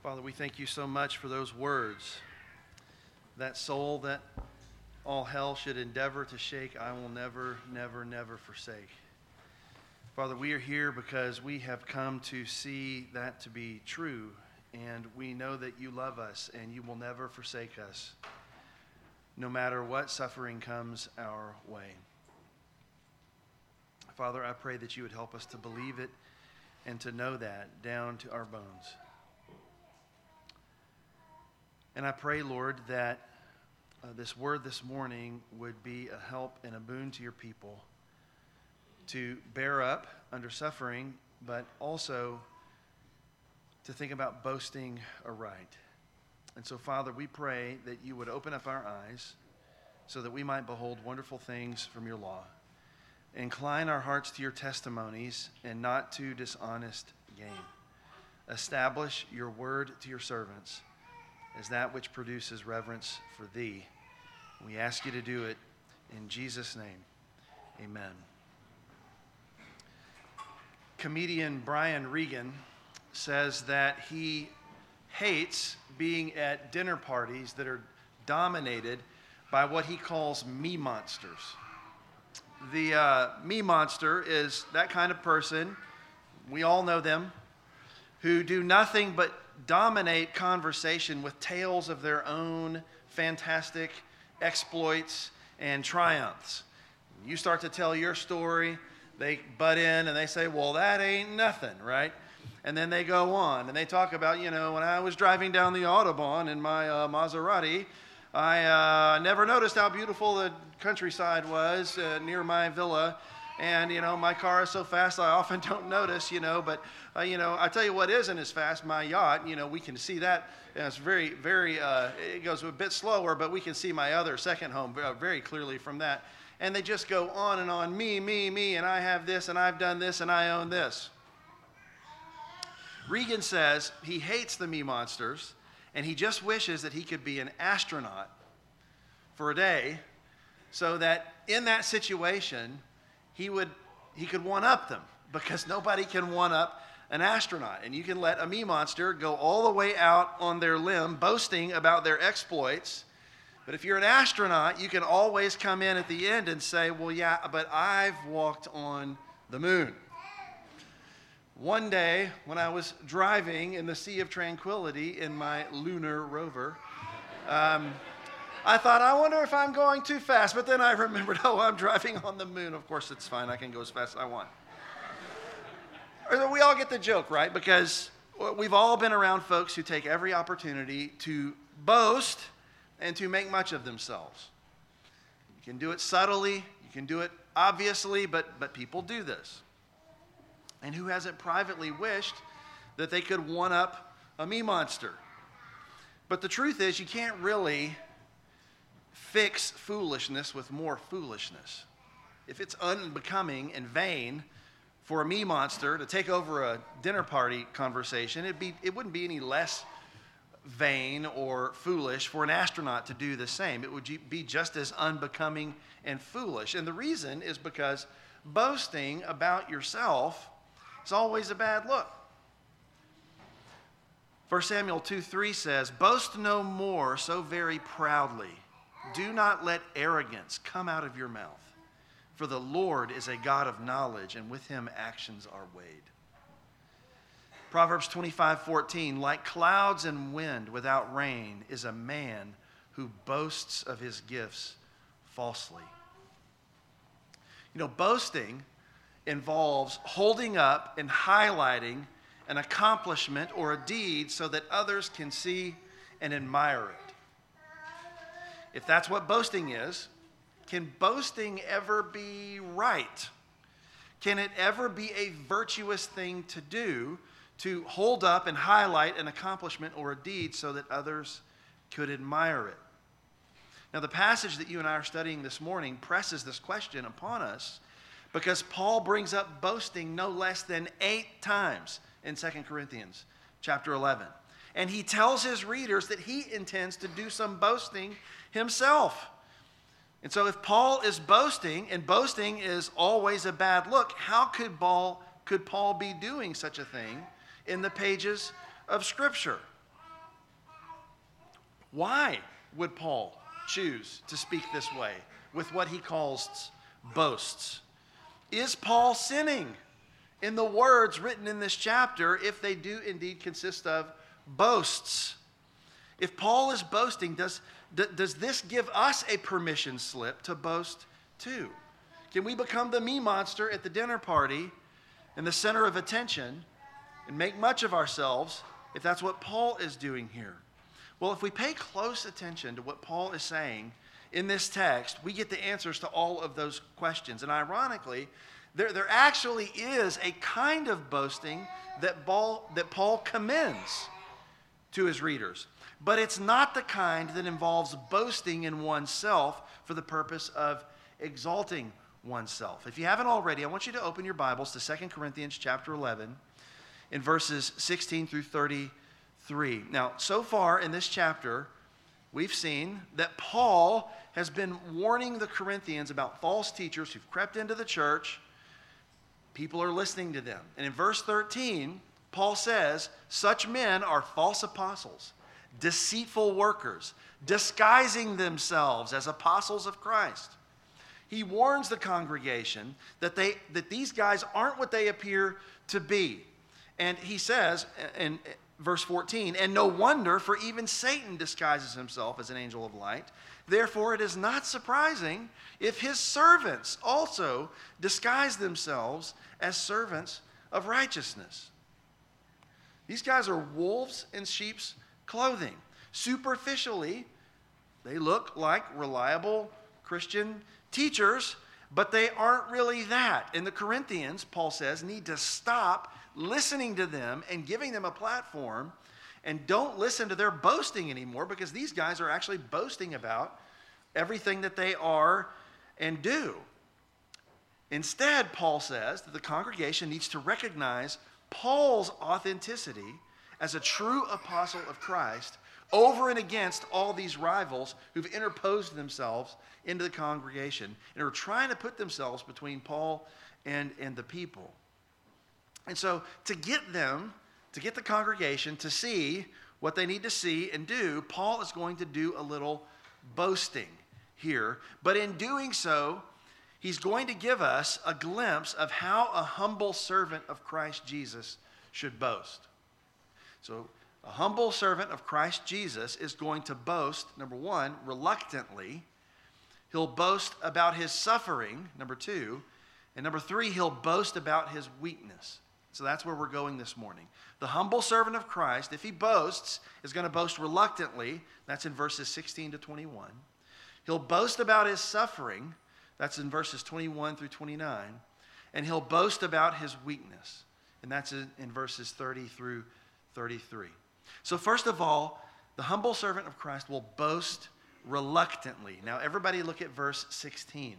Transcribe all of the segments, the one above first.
Father, we thank you so much for those words. That soul that all hell should endeavor to shake, I will never, never, never forsake. Father, we are here because we have come to see that to be true, and we know that you love us and you will never forsake us, no matter what suffering comes our way. Father, I pray that you would help us to believe it and to know that down to our bones. And I pray, Lord, that this word this morning would be a help and a boon to your people to bear up under suffering, but also to think about boasting aright. And so, Father, we pray that you would open up our eyes so that we might behold wonderful things from your law. Incline our hearts to your testimonies and not to dishonest gain. Establish your word to your servants as that which produces reverence for thee. We ask you to do it in Jesus' name. Amen. Comedian Brian Regan says that he hates being at dinner parties that are dominated by what he calls me monsters. The me monster is that kind of person, we all know them, who do nothing but dominate conversation with tales of their own fantastic exploits and triumphs. You start to tell your story, they butt in and they say, well, that ain't nothing, right? And then they go on and they talk about, when I was driving down the Autobahn in my Maserati, I never noticed how beautiful the countryside was near my villa. And, my car is so fast I often don't notice, but, I tell you what isn't as fast, my yacht, we can see that. It's very, very, it goes a bit slower, but we can see my other second home very clearly from that. And they just go on and on, me, and I have this, and I've done this, and I own this. Regan says he hates the me monsters, and he just wishes that he could be an astronaut for a day so that in that situation, he could one-up them, because nobody can one-up an astronaut. And you can let a me monster go all the way out on their limb, boasting about their exploits. But if you're an astronaut, you can always come in at the end and say, well, yeah, but I've walked on the moon. One day, when I was driving in the Sea of Tranquility in my lunar rover, I thought, I wonder if I'm going too fast. But then I remembered, I'm driving on the moon. Of course, it's fine. I can go as fast as I want. We all get the joke, right? Because we've all been around folks who take every opportunity to boast and to make much of themselves. You can do it subtly. You can do it obviously, but people do this. And who hasn't privately wished that they could one-up a me monster? But the truth is, you can't really fix foolishness with more foolishness. If it's unbecoming and vain for a me monster to take over a dinner party conversation, it wouldn't be any less vain or foolish for an astronaut to do the same. It would be just as unbecoming and foolish. And the reason is because boasting about yourself is always a bad look. 1 Samuel 2:3 says, boast no more so very proudly. Do not let arrogance come out of your mouth. For the Lord is a God of knowledge, and with him actions are weighed. Proverbs 25:14, like clouds and wind without rain is a man who boasts of his gifts falsely. Boasting involves holding up and highlighting an accomplishment or a deed so that others can see and admire it. If that's what boasting is, can boasting ever be right? Can it ever be a virtuous thing to do, to hold up and highlight an accomplishment or a deed so that others could admire it? Now, the passage that you and I are studying this morning presses this question upon us because Paul brings up boasting no less than 8 times in 2 Corinthians chapter 11. And he tells his readers that he intends to do some boasting himself. And so if Paul is boasting, and boasting is always a bad look, how could Paul be doing such a thing in the pages of Scripture? Why would Paul choose to speak this way with what he calls boasts? Is Paul sinning in the words written in this chapter if they do indeed consist of boasts? If Paul is boasting, does this give us a permission slip to boast too? Can we become the me monster at the dinner party and the center of attention and make much of ourselves if that's what Paul is doing here? Well, if we pay close attention to what Paul is saying in this text, we get the answers to all of those questions. And ironically, there actually is a kind of boasting that Paul commends to his readers. But it's not the kind that involves boasting in oneself for the purpose of exalting oneself. If you haven't already, I want you to open your Bibles to 2 Corinthians chapter 11 in verses 16 through 33. Now, so far in this chapter, we've seen that Paul has been warning the Corinthians about false teachers who've crept into the church. People are listening to them. And in verse 13, Paul says, such men are false apostles, deceitful workers, disguising themselves as apostles of Christ. He warns the congregation that these guys aren't what they appear to be. And he says in verse 14, and no wonder, for even Satan disguises himself as an angel of light. Therefore, it is not surprising if his servants also disguise themselves as servants of righteousness. These guys are wolves in sheep's clothing. Superficially, they look like reliable Christian teachers, but they aren't really that. And the Corinthians, Paul says, need to stop listening to them and giving them a platform, and don't listen to their boasting anymore, because these guys are actually boasting about everything that they are and do. Instead, Paul says that the congregation needs to recognize Paul's authenticity as a true apostle of Christ over and against all these rivals who've interposed themselves into the congregation and are trying to put themselves between Paul and the people. And so to get the congregation to see what they need to see and do, Paul is going to do a little boasting here. But in doing so, he's going to give us a glimpse of how a humble servant of Christ Jesus should boast. So a humble servant of Christ Jesus is going to boast, number one, reluctantly. He'll boast about his suffering, number two. And number three, he'll boast about his weakness. So that's where we're going this morning. The humble servant of Christ, if he boasts, is going to boast reluctantly. That's in verses 16 to 21. He'll boast about his suffering. That's in verses 21 through 29. And he'll boast about his weakness. And that's in verses 30 through 33. So first of all, the humble servant of Christ will boast reluctantly. Now everybody look at verse 16.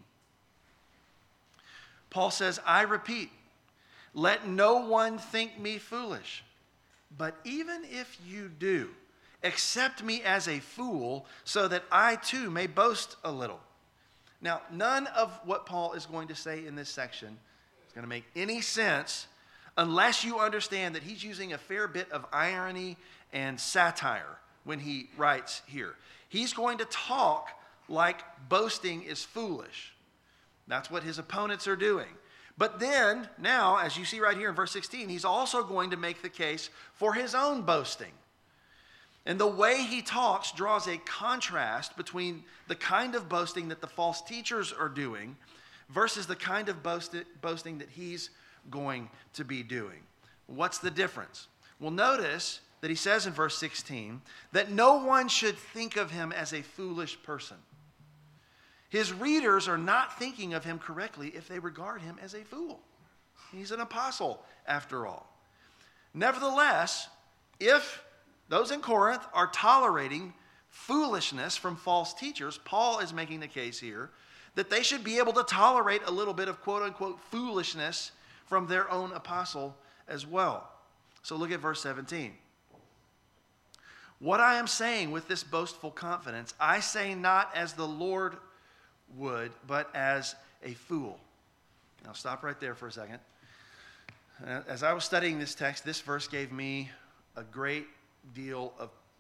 Paul says, I repeat, let no one think me foolish. But even if you do, accept me as a fool so that I too may boast a little. Now, none of what Paul is going to say in this section is going to make any sense unless you understand that he's using a fair bit of irony and satire when he writes here. He's going to talk like boasting is foolish. That's what his opponents are doing. But then, now, as you see right here in verse 16, he's also going to make the case for his own boasting. And the way he talks draws a contrast between the kind of boasting that the false teachers are doing versus the kind of boasting that he's going to be doing. What's the difference? Well, notice that he says in verse 16 that no one should think of him as a foolish person. His readers are not thinking of him correctly if they regard him as a fool. He's an apostle, after all. Nevertheless, if those in Corinth are tolerating foolishness from false teachers, Paul is making the case here that they should be able to tolerate a little bit of quote-unquote foolishness from their own apostle as well. So look at verse 17. What I am saying with this boastful confidence, I say not as the Lord would, but as a fool. Now stop right there for a second. As I was studying this text, this verse gave me a great deal of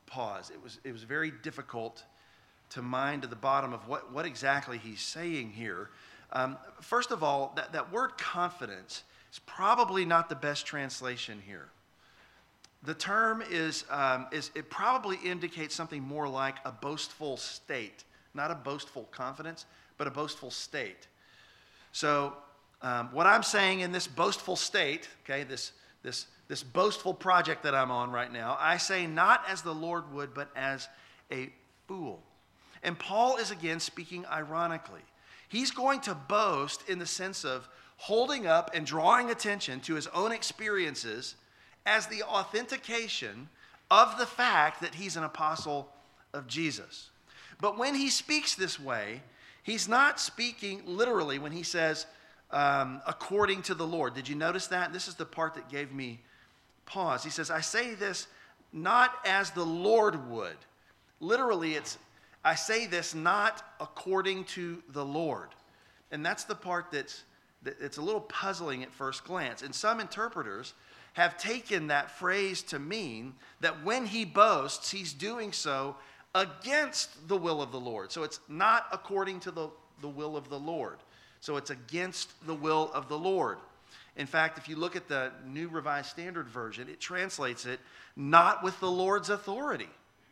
pause. It was very difficult to mine to the bottom of what exactly he's saying here. First of all, that word confidence is probably not the best translation here. The term is it probably indicates something more like a boastful state, not a boastful confidence, but a boastful state. So what I'm saying in this boastful state, okay, this boastful project that I'm on right now, I say not as the Lord would, but as a fool. And Paul is again speaking ironically. He's going to boast in the sense of holding up and drawing attention to his own experiences as the authentication of the fact that he's an apostle of Jesus. But when he speaks this way, he's not speaking literally when he says, according to the Lord. Did you notice that? This is the part that gave me pause. He says, I say this not as the Lord would. Literally, I say this not according to the Lord. And that's the part that's a little puzzling at first glance. And some interpreters have taken that phrase to mean that when he boasts, he's doing so against the will of the Lord. So it's not according to the will of the Lord. So it's against the will of the Lord. In fact, if you look at the New Revised Standard Version, it translates it not with the Lord's authority.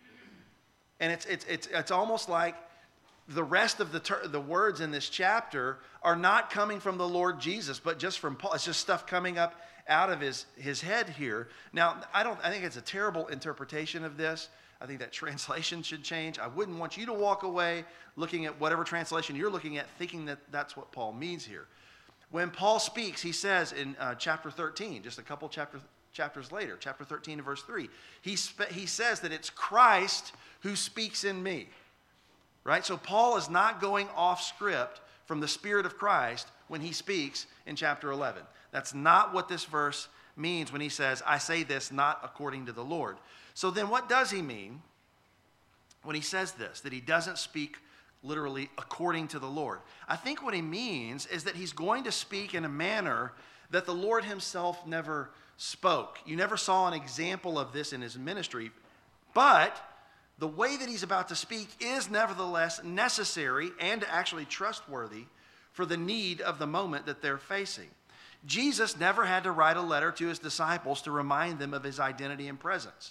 And it's almost like the rest of the words in this chapter are not coming from the Lord Jesus, but just from Paul. It's just stuff coming up out of his head here. Now, I think it's a terrible interpretation of this. I think that translation should change. I wouldn't want you to walk away looking at whatever translation you're looking at thinking that that's what Paul means here. When Paul speaks, he says in chapter 13, just a couple chapters later, chapter 13 and verse 3, he says that it's Christ who speaks in me. Right? So Paul is not going off script from the Spirit of Christ when he speaks in chapter 11. That's not what this verse means when he says, I say this not according to the Lord. So then what does he mean when he says this, that he doesn't speak literally according to the Lord? I think what he means is that he's going to speak in a manner that the Lord himself never spoke. You never saw an example of this in his ministry, but the way that he's about to speak is nevertheless necessary and actually trustworthy for the need of the moment that they're facing. Jesus never had to write a letter to his disciples to remind them of his identity and presence.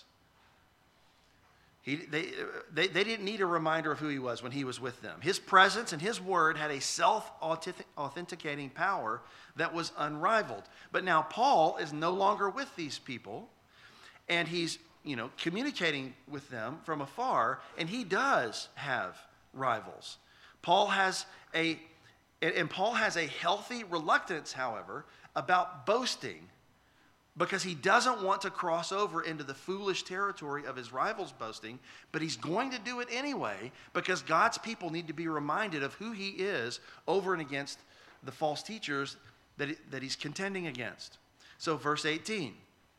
They didn't need a reminder of who he was when he was with them. His presence and his word had a self-authenticating power that was unrivaled. But now Paul is no longer with these people, and he's communicating with them from afar, and he does have rivals. Paul has a healthy reluctance, however, about boasting, because he doesn't want to cross over into the foolish territory of his rivals' boasting, but he's going to do it anyway because God's people need to be reminded of who he is over and against the false teachers that he's contending against. So verse 18,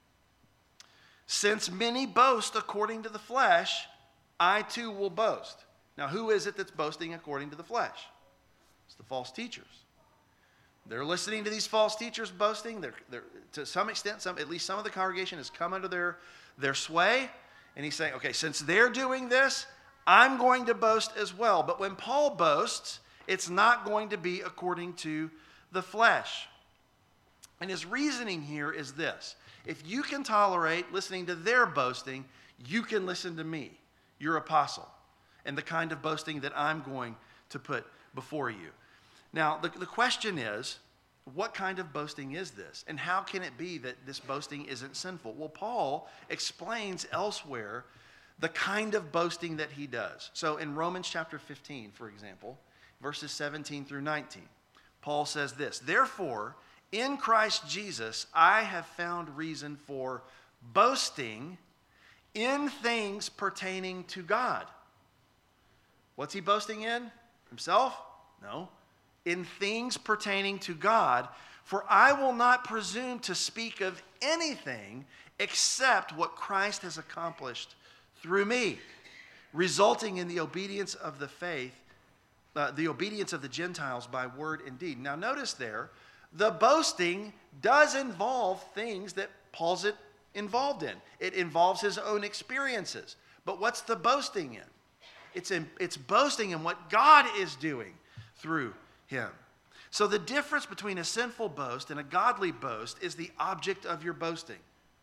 since many boast according to the flesh, I too will boast. Now, who is it that's boasting according to the flesh? It's the false teachers. They're listening to these false teachers boasting. They're to some extent, at least some of the congregation has come under their sway. And he's saying, okay, since they're doing this, I'm going to boast as well. But when Paul boasts, it's not going to be according to the flesh. And his reasoning here is this. If you can tolerate listening to their boasting, you can listen to me, your apostle, and the kind of boasting that I'm going to put before you. Now, the question is, what kind of boasting is this? And how can it be that this boasting isn't sinful? Well, Paul explains elsewhere the kind of boasting that he does. So in Romans chapter 15, for example, verses 17 through 19, Paul says this, therefore, in Christ Jesus, I have found reason for boasting in things pertaining to God. What's he boasting in? Himself? No. In things pertaining to God, for I will not presume to speak of anything except what Christ has accomplished through me, resulting in the obedience of the faith, the obedience of the Gentiles by word and deed. Now notice there, the boasting does involve things that Paul's involved in. It involves his own experiences. But what's the boasting in? It's boasting in what God is doing through him. So the difference between a sinful boast and a godly boast is the object of your boasting.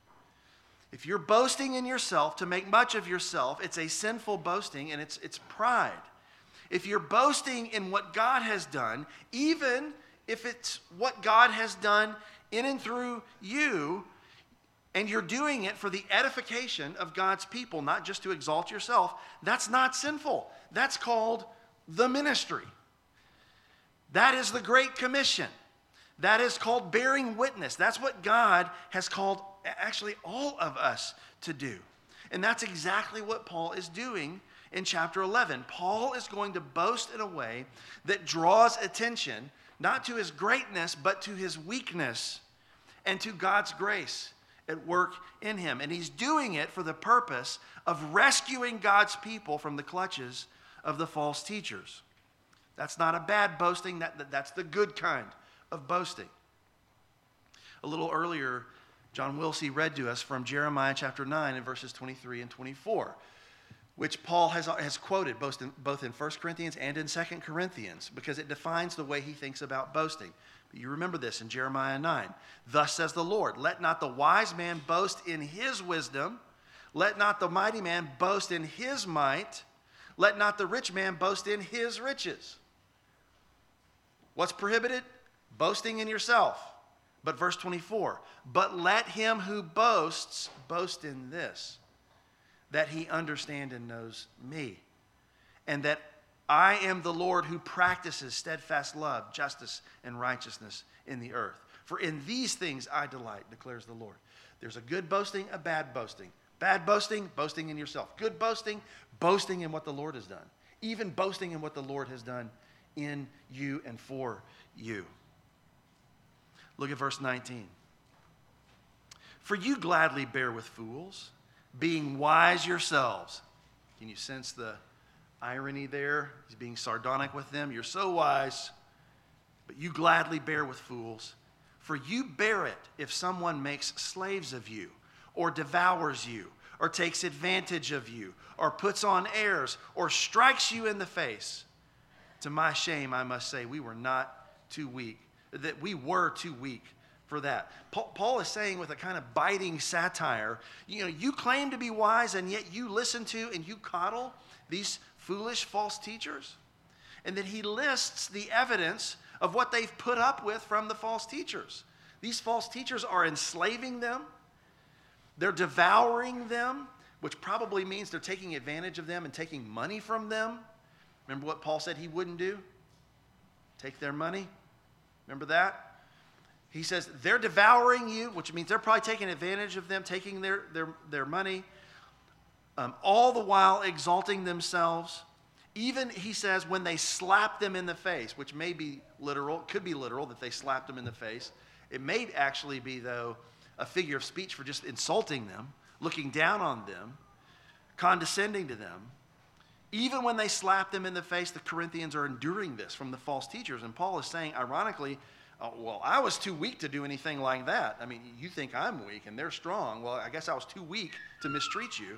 If you're boasting in yourself to make much of yourself, it's a sinful boasting, and it's pride. If you're boasting in what God has done, even if it's what God has done in and through you, and you're doing it for the edification of God's people, not just to exalt yourself, that's not sinful. That's called the ministry. That is the Great Commission. That is called bearing witness. That's what God has called actually all of us to do. And that's exactly what Paul is doing in chapter 11. Paul is going to boast in a way that draws attention not to his greatness, but to his weakness and to God's grace at work in him. And he's doing it for the purpose of rescuing God's people from the clutches of the false teachers. That's not a bad boasting. That's the good kind of boasting. A little earlier, John Wilsey read to us from Jeremiah chapter 9 and verses 23 and 24, which Paul has quoted both in 1 Corinthians and in 2 Corinthians, because it defines the way he thinks about boasting. But you remember this in Jeremiah 9. Thus says the Lord, let not the wise man boast in his wisdom, let not the mighty man boast in his might, let not the rich man boast in his riches. What's prohibited? Boasting in yourself. But verse 24, but let him who boasts boast in this, that he understand and knows me, and that I am the Lord who practices steadfast love, justice, and righteousness in the earth. For in these things I delight, declares the Lord. There's a good boasting, a bad boasting. Bad boasting, boasting in yourself. Good boasting, boasting in what the Lord has done. Even boasting in what the Lord has done in you and for you. Look at verse 19. For you gladly bear with fools, being wise yourselves. Can you sense the irony there? He's being sardonic with them. You're so wise, but you gladly bear with fools. For you bear it if someone makes slaves of you, or devours you, or takes advantage of you, or puts on airs, or strikes you in the face. To my shame, I must say, we were too weak for that. Paul is saying with a kind of biting satire, you claim to be wise, and yet you listen to and you coddle these foolish false teachers. And then he lists the evidence of what they've put up with from the false teachers. These false teachers are enslaving them. They're devouring them, which probably means they're taking advantage of them and taking money from them. Remember what Paul said he wouldn't do? Take their money. Remember that? He says they're devouring you, which means they're probably taking advantage of them, taking their money, all the while exalting themselves. Even, he says, when they slap them in the face, which may be literal, could be literal that they slapped them in the face. It may actually be, though, a figure of speech for just insulting them, looking down on them, condescending to them. Even when they slap them in the face, the Corinthians are enduring this from the false teachers. And Paul is saying, ironically, well, I was too weak to do anything like that. I mean, you think I'm weak and they're strong. Well, I guess I was too weak to mistreat you.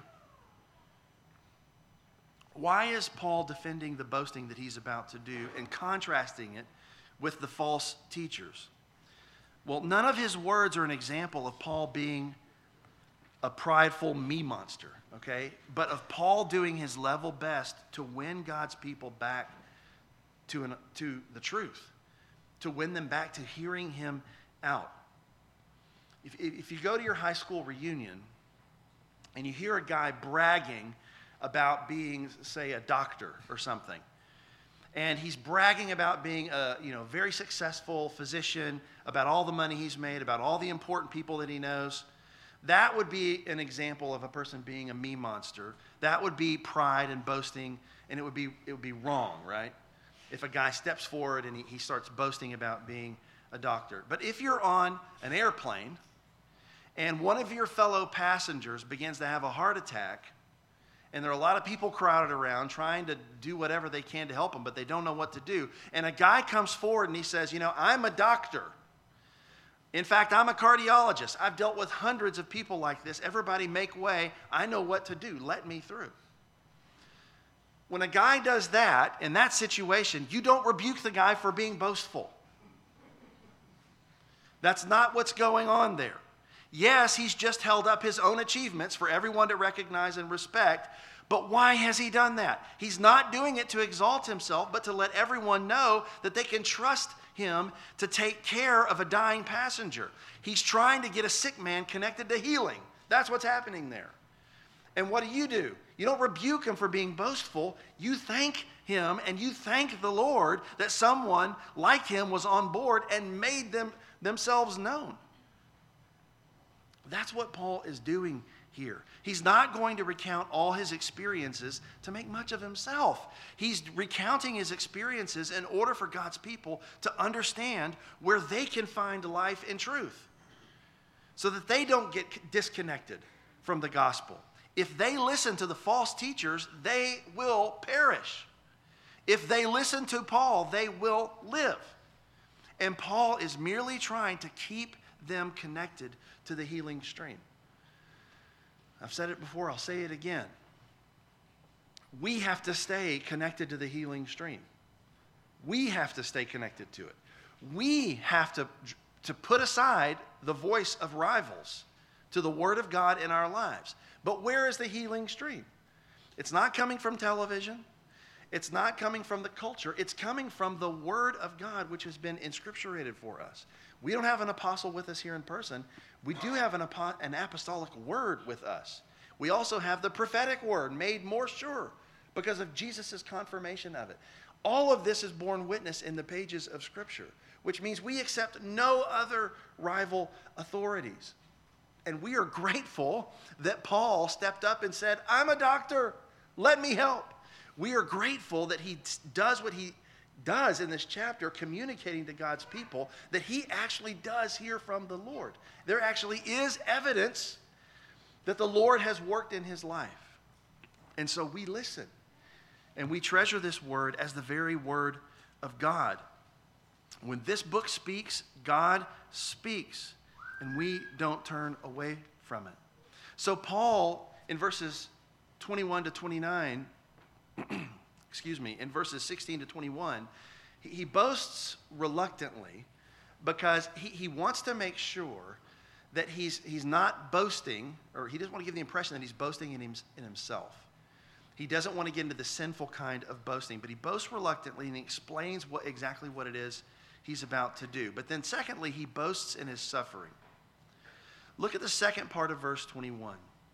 Why is Paul defending the boasting that he's about to do and contrasting it with the false teachers? Well, none of his words are an example of Paul being a prideful me monster, okay? But of Paul doing his level best to win God's people back to the truth, to win them back to hearing him out. If you go to your high school reunion and you hear a guy bragging about being, say, a doctor or something, and he's bragging about being a very successful physician, about all the money he's made, about all the important people that he knows, that would be an example of a person being a me monster. That would be pride and boasting, and it would be wrong, right? If a guy steps forward and he starts boasting about being a doctor. But if you're on an airplane and one of your fellow passengers begins to have a heart attack, and there are a lot of people crowded around trying to do whatever they can to help them, but they don't know what to do, and a guy comes forward and he says, I'm a doctor, In fact, I'm a cardiologist. I've dealt with hundreds of people like this. Everybody make way. I know what to do. Let me through. When a guy does that, in that situation, you don't rebuke the guy for being boastful. That's not what's going on there. Yes, he's just held up his own achievements for everyone to recognize and respect, but why has he done that? He's not doing it to exalt himself, but to let everyone know that they can trust him to take care of a dying passenger. He's trying to get a sick man connected to healing. That's what's happening there. And what do? You don't rebuke him for being boastful. You thank him and you thank the Lord that someone like him was on board and made themselves known. That's what Paul is doing here. He's not going to recount all his experiences to make much of himself. He's recounting his experiences in order for God's people to understand where they can find life and truth, so that they don't get disconnected from the gospel. If they listen to the false teachers, they will perish. If they listen to Paul, they will live. And Paul is merely trying to keep them connected to the healing stream. I've said it before, I'll say it again. We have to stay connected to the healing stream. We have to stay connected to it. We have to put aside the voice of rivals to the Word of God in our lives. But where is the healing stream? It's not coming from television. It's not coming from the culture. It's coming from the Word of God, which has been inscripturated for us. We don't have an apostle with us here in person. We do have an apostolic word with us. We also have the prophetic word made more sure because of Jesus' confirmation of it. All of this is borne witness in the pages of Scripture, which means we accept no other rival authorities. And we are grateful that Paul stepped up and said, I'm a doctor, let me help. We are grateful that he does what he does in this chapter, communicating to God's people that he actually does hear from the Lord. There actually is evidence that the Lord has worked in his life. And so we listen and we treasure this word as the very word of God. When this book speaks, God speaks, and we don't turn away from it. So Paul, in verses 21 to 29, in verses 16 to 21, he boasts reluctantly because he wants to make sure that he's not boasting, or he doesn't want to give the impression that he's boasting in himself. He doesn't want to get into the sinful kind of boasting, but he boasts reluctantly and he explains exactly what it is he's about to do. But then secondly, he boasts in his suffering. Look at the second part of verse 21.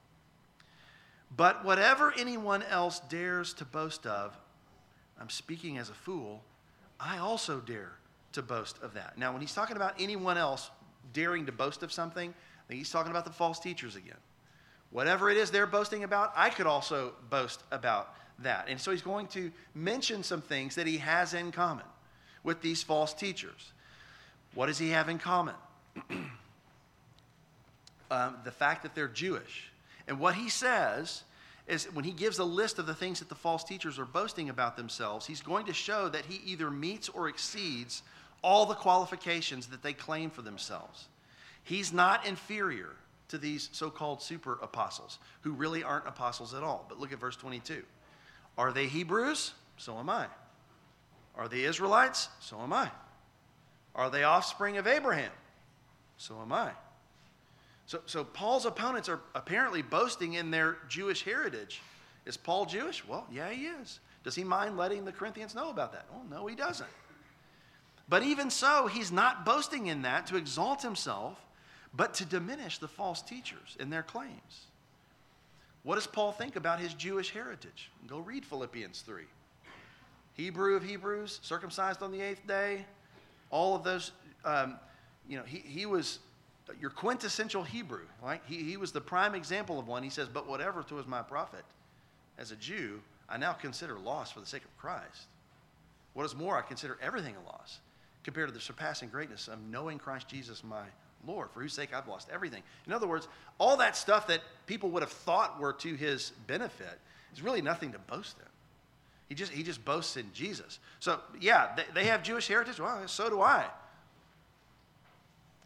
But whatever anyone else dares to boast of, I'm speaking as a fool, I also dare to boast of that. Now, when he's talking about anyone else daring to boast of something, I think he's talking about the false teachers again. Whatever it is they're boasting about, I could also boast about that. And so he's going to mention some things that he has in common with these false teachers. What does he have in common? The fact that they're Jewish. And what he says is when he gives a list of the things that the false teachers are boasting about themselves, he's going to show that he either meets or exceeds all the qualifications that they claim for themselves. He's not inferior to these so-called super apostles who really aren't apostles at all. But look at verse 22. Are they Hebrews? So am I. Are they Israelites? So am I. Are they offspring of Abraham? So am I. So Paul's opponents are apparently boasting in their Jewish heritage. Is Paul Jewish? Well, yeah, he is. Does he mind letting the Corinthians know about that? Oh, no, he doesn't. But even so, he's not boasting in that to exalt himself, but to diminish the false teachers in their claims. What does Paul think about his Jewish heritage? Go read Philippians 3. Hebrew of Hebrews, circumcised on the 8th day, all of those, he was your quintessential Hebrew, right? He was the prime example of one. He says, but whatever to is my profit, as a Jew, I now consider loss for the sake of Christ. What is more, I consider everything a loss compared to the surpassing greatness of knowing Christ Jesus my Lord, for whose sake I've lost everything. In other words, all that stuff that people would have thought were to his benefit is really nothing to boast in. He just boasts in Jesus. So, yeah, they have Jewish heritage. Well, so do I.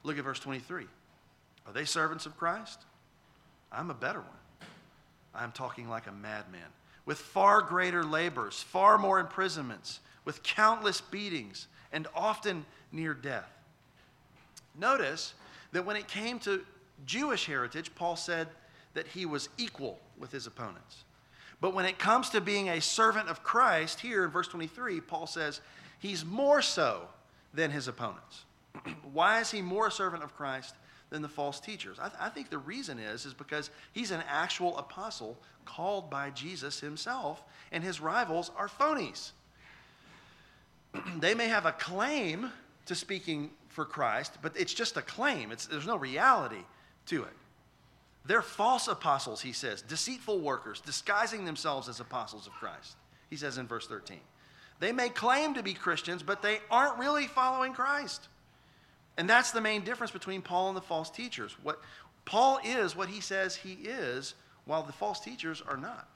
Look at verse 23. Are they servants of Christ? I'm a better one. I'm talking like a madman, with far greater labors, far more imprisonments, with countless beatings, and often near death. Notice that when it came to Jewish heritage, Paul said that he was equal with his opponents. But when it comes to being a servant of Christ, here in verse 23, Paul says he's more so than his opponents. Why is he more a servant of Christ than the false teachers? I think the reason is because he's an actual apostle called by Jesus himself, and his rivals are phonies. They may have a claim to speaking for Christ, but it's just a claim. There's no reality to it. They're false apostles, he says, deceitful workers, disguising themselves as apostles of Christ, he says in verse 13. They may claim to be Christians, but they aren't really following Christ. And that's the main difference between Paul and the false teachers. What Paul is what he says he is, while the false teachers are not.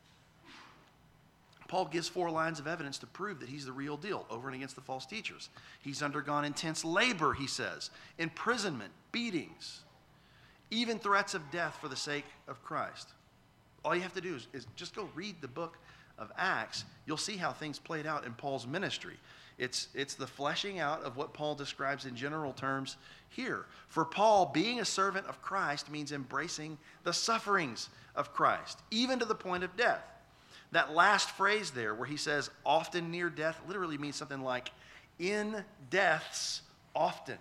Paul gives 4 lines of evidence to prove that he's the real deal over and against the false teachers. He's undergone intense labor, he says, imprisonment, beatings, even threats of death for the sake of Christ. All you have to do is just go read the book of Acts. You'll see how things played out in Paul's ministry. It's the fleshing out of what Paul describes in general terms here. For Paul, being a servant of Christ means embracing the sufferings of Christ, even to the point of death. That last phrase there where he says often near death literally means something like in deaths often.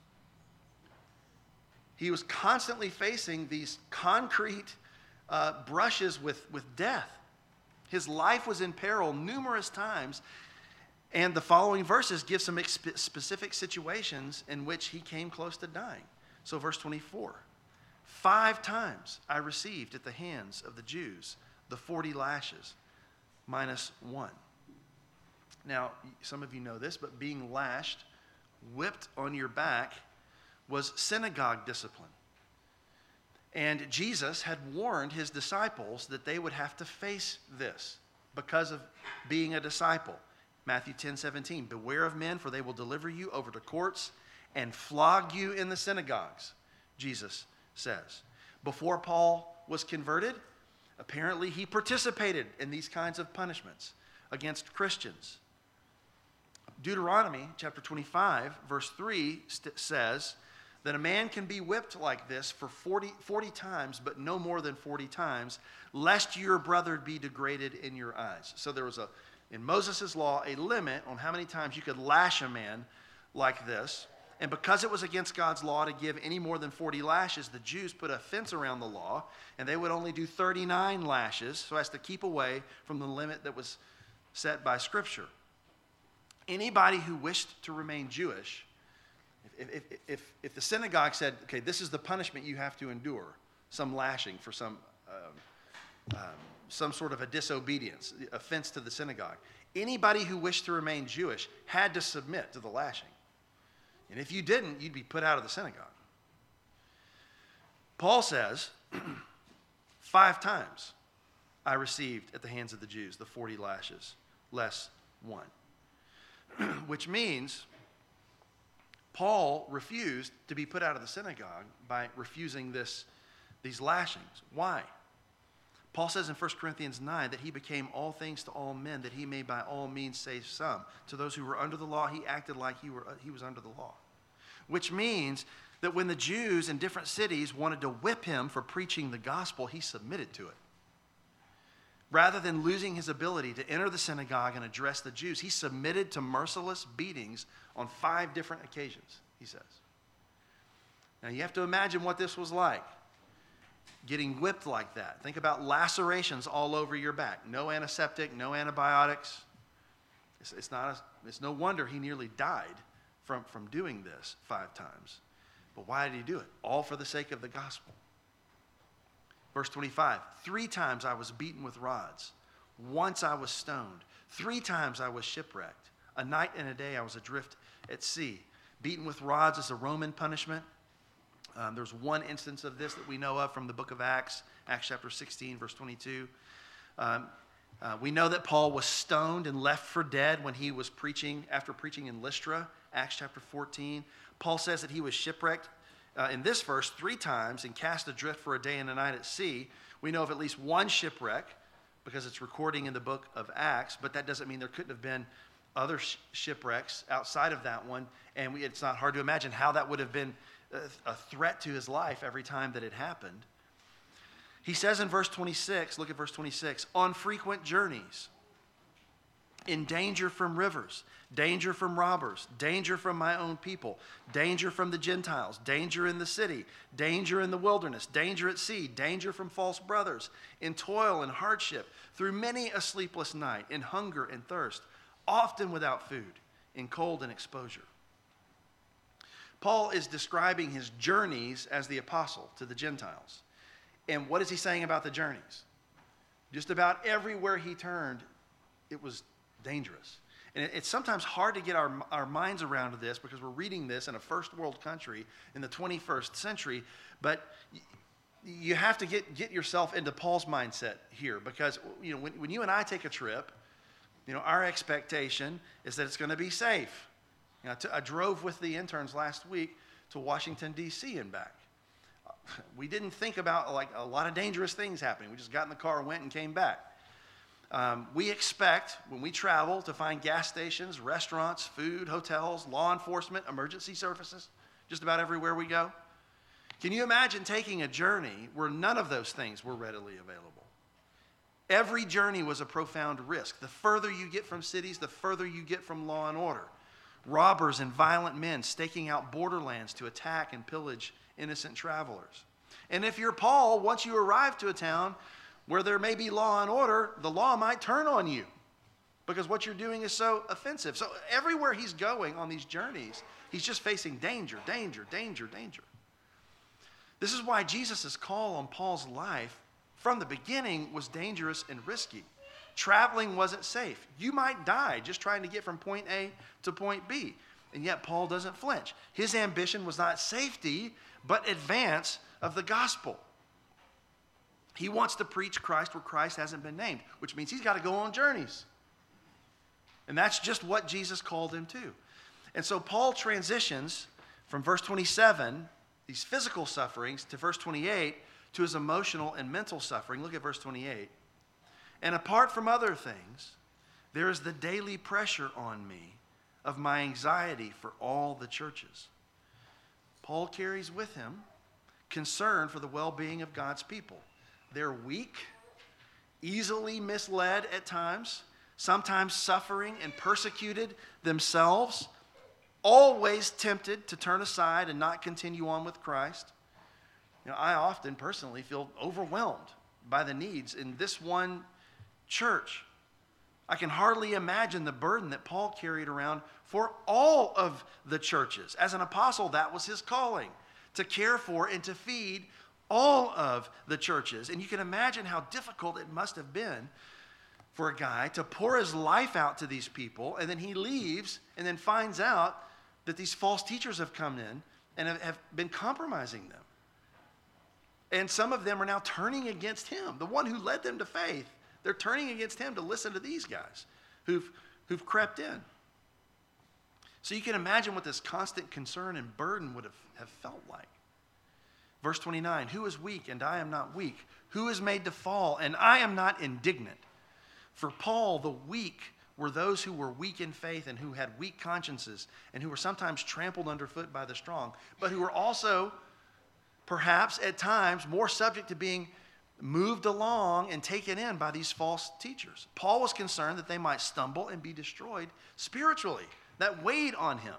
He was constantly facing these concrete brushes with death. His life was in peril numerous times. And the following verses give some specific situations in which he came close to dying. So verse 24, 5 times I received at the hands of the Jews the 40 lashes minus 1. Now, some of you know this, but being lashed, whipped on your back, was synagogue discipline. And Jesus had warned his disciples that they would have to face this because of being a disciple. Matthew 10:17, beware of men, for they will deliver you over to courts and flog you in the synagogues, Jesus says. Before Paul was converted, apparently he participated in these kinds of punishments against Christians. Deuteronomy chapter 25, verse 3 says that a man can be whipped like this for 40 times, but no more than 40 times, lest your brother be degraded in your eyes. So there was in Moses' law, a limit on how many times you could lash a man like this. And because it was against God's law to give any more than 40 lashes, the Jews put a fence around the law, and they would only do 39 lashes, so as to keep away from the limit that was set by Scripture. Anybody who wished to remain Jewish, if the synagogue said, okay, this is the punishment you have to endure, some lashing for some sort of a disobedience, offense to the synagogue. Anybody who wished to remain Jewish had to submit to the lashing. And if you didn't, you'd be put out of the synagogue. Paul says, 5 times I received at the hands of the Jews the 40 lashes, less 1. Which means Paul refused to be put out of the synagogue by refusing these lashings. Why? Paul says in 1 Corinthians 9 that he became all things to all men, that he may by all means save some. To those who were under the law, he acted like he was under the law. Which means that when the Jews in different cities wanted to whip him for preaching the gospel, he submitted to it. Rather than losing his ability to enter the synagogue and address the Jews, he submitted to merciless beatings on 5 different occasions, he says. Now you have to imagine what this was like. Getting whipped like that. Think about lacerations all over your back. No antiseptic, no antibiotics. It's no wonder he nearly died from doing this 5 times. But why did he do it? All for the sake of the gospel. Verse 25, 3 times I was beaten with rods. Once I was stoned. 3 times I was shipwrecked. A night and a day I was adrift at sea. Beaten with rods is a Roman punishment. There's one instance of this that we know of from the book of Acts, Acts chapter 16, verse 22. We know that Paul was stoned and left for dead when he was preaching, after preaching in Lystra, Acts chapter 14. Paul says that he was shipwrecked in this verse 3 times and cast adrift for a day and a night at sea. We know of at least one shipwreck because it's recording in the book of Acts, but that doesn't mean there couldn't have been other shipwrecks outside of that one, and it's not hard to imagine how that would have been a threat to his life every time that it happened. He says in verse 26, look at verse 26, on frequent journeys, in danger from rivers, danger from robbers, danger from my own people, danger from the Gentiles, danger in the city, danger in the wilderness, danger at sea, danger from false brothers, in toil and hardship, through many a sleepless night, in hunger and thirst, often without food, in cold and exposure. Paul is describing his journeys as the apostle to the Gentiles. And what is he saying about the journeys? Just about everywhere he turned, it was dangerous. And it's sometimes hard to get our minds around this because we're reading this in a first world country in the 21st century. But you have to get yourself into Paul's mindset here, because when you and I take a trip, our expectation is that it's going to be safe. I drove with the interns last week to Washington, D.C. and back. We didn't think about a lot of dangerous things happening. We just got in the car, went, and came back. We expect, when we travel, to find gas stations, restaurants, food, hotels, law enforcement, emergency services, just about everywhere we go. Can you imagine taking a journey where none of those things were readily available? Every journey was a profound risk. The further you get from cities, the further you get from law and order. Robbers and violent men staking out borderlands to attack and pillage innocent travelers. And if you're Paul, once you arrive to a town where there may be law and order, the law might turn on you because what you're doing is so offensive. So everywhere he's going on these journeys, he's just facing danger, danger, danger, danger. This is why Jesus' call on Paul's life from the beginning was dangerous and risky. Traveling wasn't safe. You might die just trying to get from point A to point B. And yet Paul doesn't flinch. His ambition was not safety, but advance of the gospel. He wants to preach Christ where Christ hasn't been named, which means he's got to go on journeys. And that's just what Jesus called him to. And so Paul transitions from verse 27, these physical sufferings, to verse 28, to his emotional and mental suffering. Look at verse 28. And apart from other things, there is the daily pressure on me of my anxiety for all the churches. Paul carries with him concern for the well-being of God's people. They're weak, easily misled at times, sometimes suffering and persecuted themselves, always tempted to turn aside and not continue on with Christ. I often personally feel overwhelmed by the needs in this one church. I can hardly imagine the burden that Paul carried around for all of the churches. As an apostle, that was his calling, to care for and to feed all of the churches. And you can imagine how difficult it must have been for a guy to pour his life out to these people, and then he leaves and then finds out that these false teachers have come in and have been compromising them. And some of them are now turning against him, the one who led them to faith. They're turning against him to listen to these guys who've crept in. So you can imagine what this constant concern and burden would have felt like. Verse 29, who is weak and I am not weak? Who is made to fall and I am not indignant? For Paul, the weak were those who were weak in faith and who had weak consciences and who were sometimes trampled underfoot by the strong, but who were also perhaps at times more subject to being moved along and taken in by these false teachers. Paul was concerned that they might stumble and be destroyed spiritually. That weighed on him.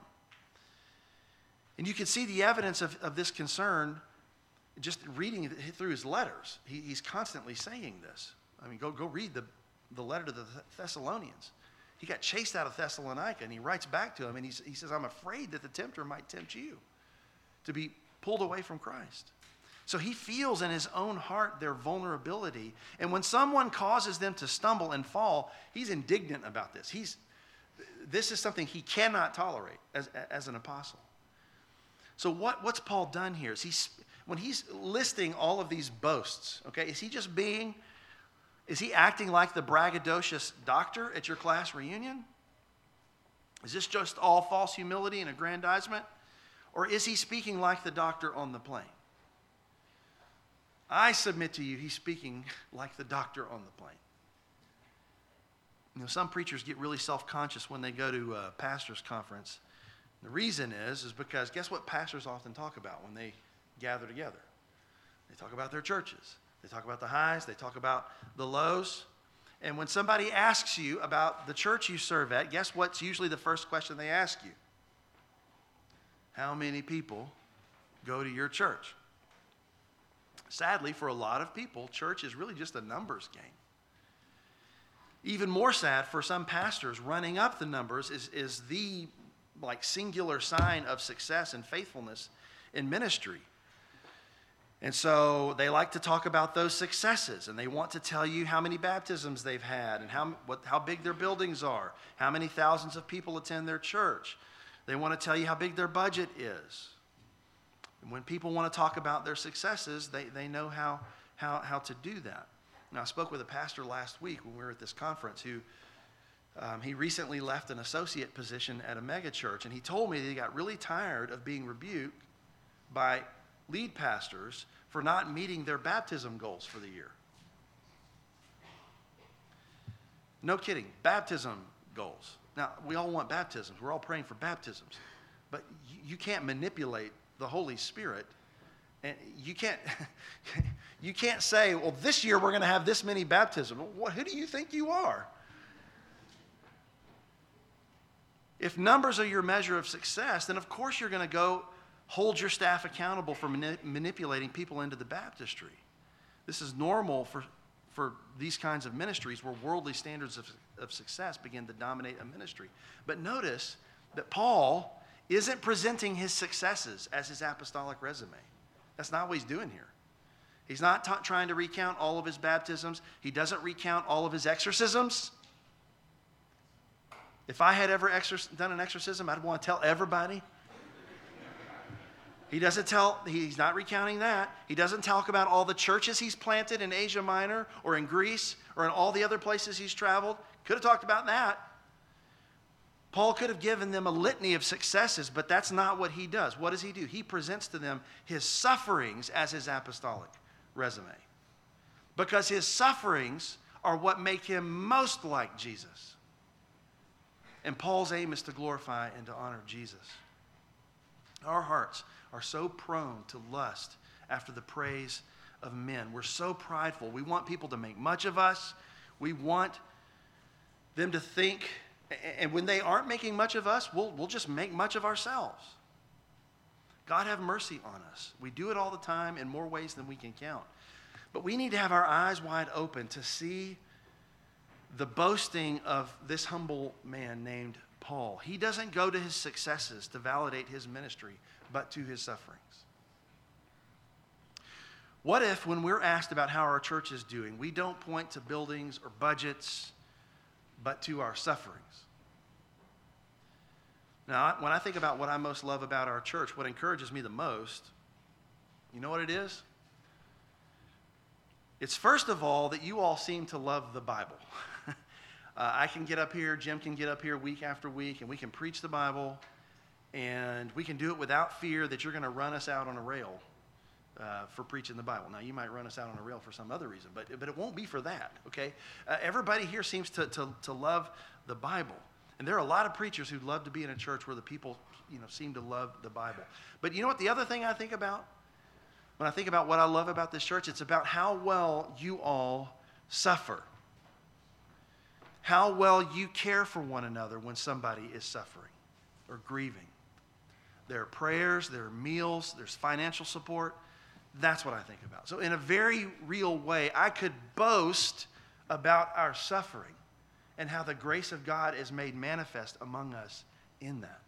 And you can see the evidence of this concern just reading through his letters. He's constantly saying this. I mean, go read the letter to the Thessalonians. He got chased out of Thessalonica, and he writes back to him, and he says, I'm afraid that the tempter might tempt you to be pulled away from Christ. So he feels in his own heart their vulnerability. And when someone causes them to stumble and fall, he's indignant about this. This is something he cannot tolerate as an apostle. So what's Paul done here? When he's listing all of these boasts, okay, is he acting like the braggadocious doctor at your class reunion? Is this just all false humility and aggrandizement? Or is he speaking like the doctor on the plane? I submit to you, he's speaking like the doctor on the plane. You know, some preachers get really self-conscious when they go to a pastor's conference. The reason is because guess what pastors often talk about when they gather together? They talk about their churches. They talk about the highs. They talk about the lows. And when somebody asks you about the church you serve at, guess what's usually the first question they ask you? How many people go to your church? Sadly, for a lot of people, church is really just a numbers game. Even more sad for some pastors, running up the numbers is the singular sign of success and faithfulness in ministry. And so they like to talk about those successes, and they want to tell you how many baptisms they've had and how big their buildings are, how many thousands of people attend their church. They want to tell you how big their budget is. And when people want to talk about their successes, they know how to do that. Now, I spoke with a pastor last week when we were at this conference who he recently left an associate position at a mega church, and he told me that he got really tired of being rebuked by lead pastors for not meeting their baptism goals for the year. No kidding, baptism goals. Now, we all want baptisms. We're all praying for baptisms. But you can't manipulate the Holy Spirit. And you can't say, well, this year we're going to have this many baptisms. Who do you think you are? If numbers are your measure of success, then of course you're going to go hold your staff accountable for manipulating people into the baptistry. This is normal for these kinds of ministries where worldly standards of success begin to dominate a ministry. But notice that Paul isn't presenting his successes as his apostolic resume. That's not what he's doing here. He's not trying to recount all of his baptisms. He doesn't recount all of his exorcisms. If I had ever done an exorcism, I'd want to tell everybody. He's not recounting that. He doesn't talk about all the churches he's planted in Asia Minor or in Greece or in all the other places he's traveled. Could have talked about that. Paul could have given them a litany of successes, but that's not what he does. What does he do? He presents to them his sufferings as his apostolic resume. Because his sufferings are what make him most like Jesus. And Paul's aim is to glorify and to honor Jesus. Our hearts are so prone to lust after the praise of men. We're so prideful. We want people to make much of us. We want them to think, and when they aren't making much of us, we'll just make much of ourselves. God have mercy on us. We do it all the time in more ways than we can count. But we need to have our eyes wide open to see the boasting of this humble man named Paul. He doesn't go to his successes to validate his ministry, but to his sufferings. What if, when we're asked about how our church is doing, we don't point to buildings or budgets, but to our sufferings? Now, when I think about what I most love about our church, what encourages me the most, you know what it is? It's first of all that you all seem to love the Bible. I can get up here, Jim can get up here week after week, and we can preach the Bible, and we can do it without fear that you're going to run us out on a rail for preaching the Bible. Now, you might run us out on a rail for some other reason, but it won't be for that, okay? Everybody here seems to love the Bible. And there are a lot of preachers who love to be in a church where the people, seem to love the Bible. But you know what? The other thing I think about, when I think about what I love about this church, it's about how well you all suffer. How well you care for one another when somebody is suffering or grieving. There are prayers, there are meals, there's financial support. That's what I think about. So in a very real way, I could boast about our suffering and how the grace of God is made manifest among us in that.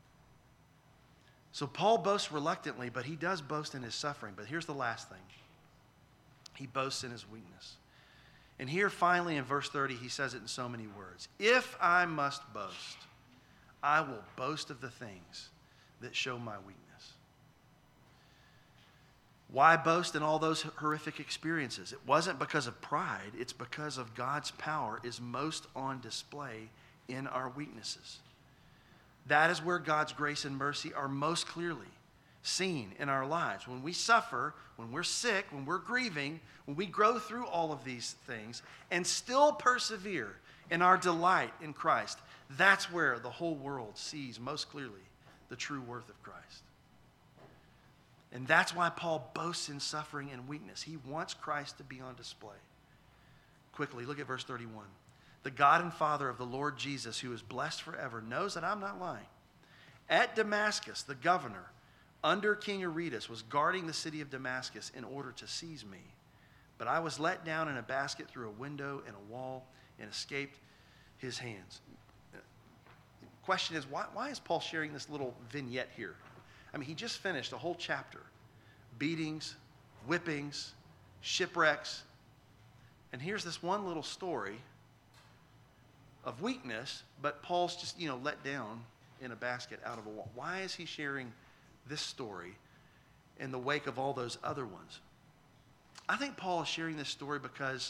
So Paul boasts reluctantly, but he does boast in his suffering. But here's the last thing. He boasts in his weakness. And here finally in verse 30, he says it in so many words. If I must boast, I will boast of the things that show my weakness. Why boast in all those horrific experiences? It wasn't because of pride. It's because of God's power is most on display in our weaknesses. That is where God's grace and mercy are most clearly seen in our lives. When we suffer, when we're sick, when we're grieving, when we grow through all of these things and still persevere in our delight in Christ, that's where the whole world sees most clearly the true worth of Christ. And that's why Paul boasts in suffering and weakness. He wants Christ to be on display. Quickly, look at verse 31. The God and Father of the Lord Jesus, who is blessed forever, knows that I'm not lying. At Damascus, the governor, under King Aretas, was guarding the city of Damascus in order to seize me. But I was let down in a basket through a window in a wall and escaped his hands. The question is, why is Paul sharing this little vignette here? I mean, he just finished a whole chapter. Beatings, whippings, shipwrecks. And here's this one little story of weakness, but Paul's just, let down in a basket out of a wall. Why is he sharing this story in the wake of all those other ones? I think Paul is sharing this story because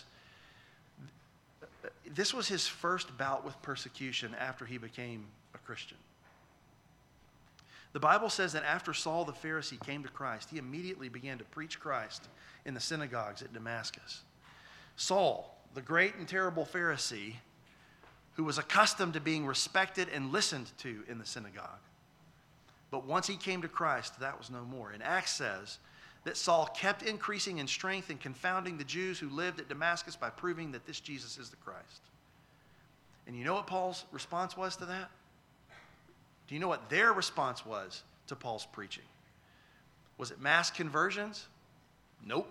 this was his first bout with persecution after he became a Christian. The Bible says that after Saul the Pharisee came to Christ, he immediately began to preach Christ in the synagogues at Damascus. Saul, the great and terrible Pharisee, who was accustomed to being respected and listened to in the synagogue. But once he came to Christ, that was no more. And Acts says that Saul kept increasing in strength and confounding the Jews who lived at Damascus by proving that this Jesus is the Christ. And you know what Paul's response was to that? Do you know what their response was to Paul's preaching? Was it mass conversions? Nope.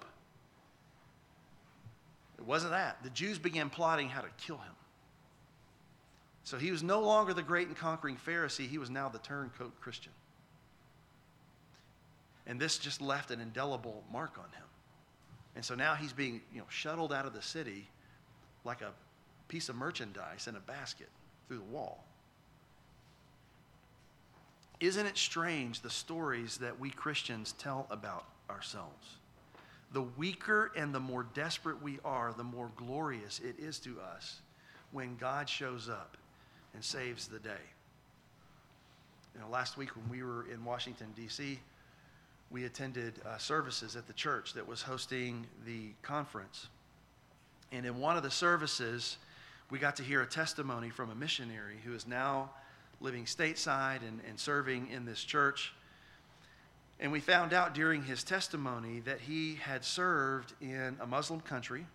It wasn't that. The Jews began plotting how to kill him. So he was no longer the great and conquering Pharisee. He was now the turncoat Christian. And this just left an indelible mark on him. And so now he's being, shuttled out of the city like a piece of merchandise in a basket through the wall. Isn't it strange, the stories that we Christians tell about ourselves? The weaker and the more desperate we are, the more glorious it is to us when God shows up and saves the day. Last week when we were in Washington, D.C., we attended services at the church that was hosting the conference. And in one of the services, we got to hear a testimony from a missionary who is now living stateside and serving in this church. And we found out during his testimony that he had served in a Muslim country,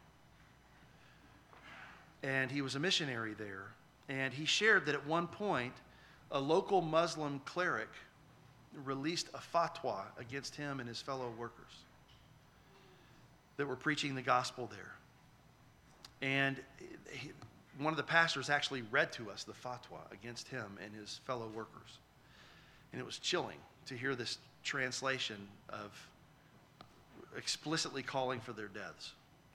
and he was a missionary there. And he shared that at one point, a local Muslim cleric released a fatwa against him and his fellow workers that were preaching the gospel there. And one of the pastors actually read to us the fatwa against him and his fellow workers. And it was chilling to hear this translation of explicitly calling for their deaths.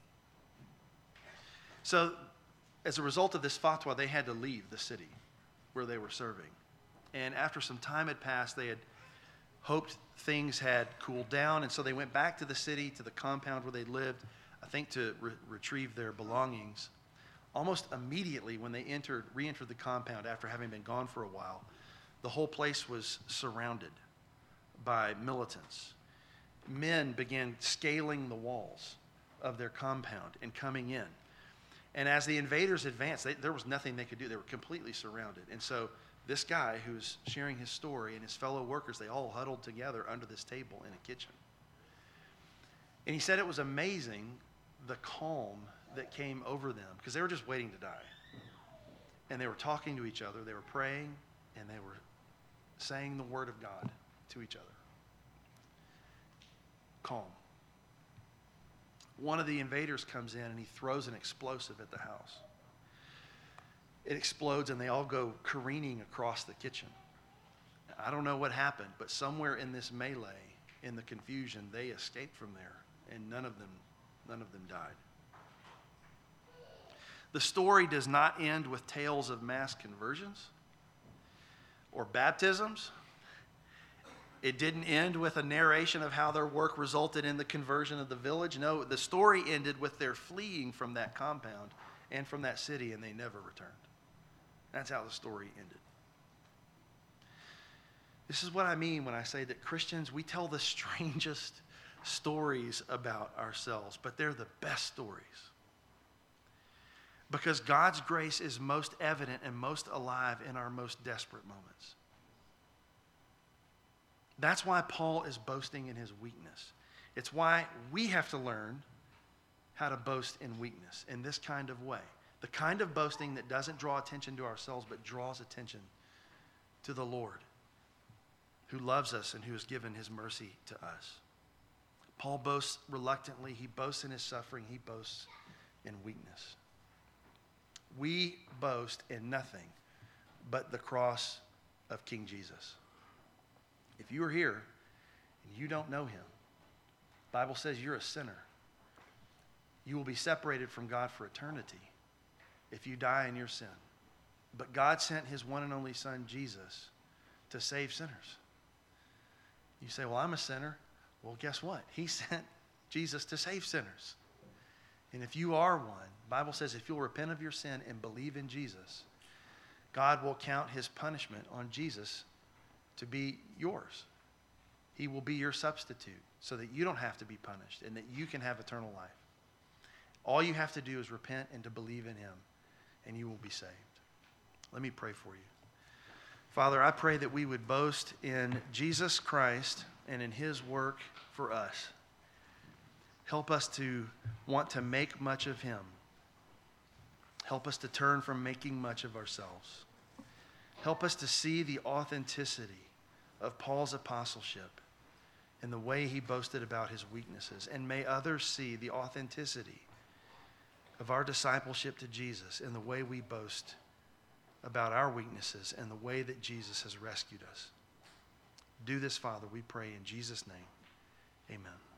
So, as a result of this fatwa, they had to leave the city where they were serving. And after some time had passed, they had hoped things had cooled down, and so they went back to the city, to the compound where they lived, I think to retrieve their belongings. Almost immediately when they re-entered the compound after having been gone for a while, the whole place was surrounded by militants. Men began scaling the walls of their compound and coming in. And as the invaders advanced, there was nothing they could do. They were completely surrounded. And so this guy who's sharing his story and his fellow workers, they all huddled together under this table in a kitchen. And he said it was amazing the calm that came over them because they were just waiting to die. And they were talking to each other, they were praying, and they were saying the word of God to each other. Calm. One of the invaders comes in and he throws an explosive at the house. It explodes and they all go careening across the kitchen. I don't know what happened, but somewhere in this melee, in the confusion, they escaped from there, and none of them died. The story does not end with tales of mass conversions or baptisms. It didn't end with a narration of how their work resulted in the conversion of the village. No, the story ended with their fleeing from that compound and from that city, and they never returned. That's how the story ended. This is what I mean when I say that Christians, we tell the strangest stories about ourselves, but they're the best stories. Because God's grace is most evident and most alive in our most desperate moments. That's why Paul is boasting in his weakness. It's why we have to learn how to boast in weakness in this kind of way. The kind of boasting that doesn't draw attention to ourselves, but draws attention to the Lord, who loves us and who has given his mercy to us. Paul boasts reluctantly. He boasts in his suffering. He boasts in weakness. We boast in nothing but the cross of King Jesus. If you are here and you don't know him, the Bible says you're a sinner. You will be separated from God for eternity if you die in your sin. But God sent his one and only Son, Jesus, to save sinners. You say, well, I'm a sinner. Well, guess what? He sent Jesus to save sinners. And if you are one, the Bible says if you'll repent of your sin and believe in Jesus, God will count his punishment on Jesus to be yours. He will be your substitute so that you don't have to be punished and that you can have eternal life. All you have to do is repent and to believe in him, and you will be saved. Let me pray for you. Father, I pray that we would boast in Jesus Christ and in his work for us. Help us to want to make much of him. Help us to turn from making much of ourselves. Help us to see the authenticity of Paul's apostleship and the way he boasted about his weaknesses. And may others see the authenticity of our discipleship to Jesus in the way we boast about our weaknesses and the way that Jesus has rescued us. Do this, Father, we pray in Jesus' name. Amen.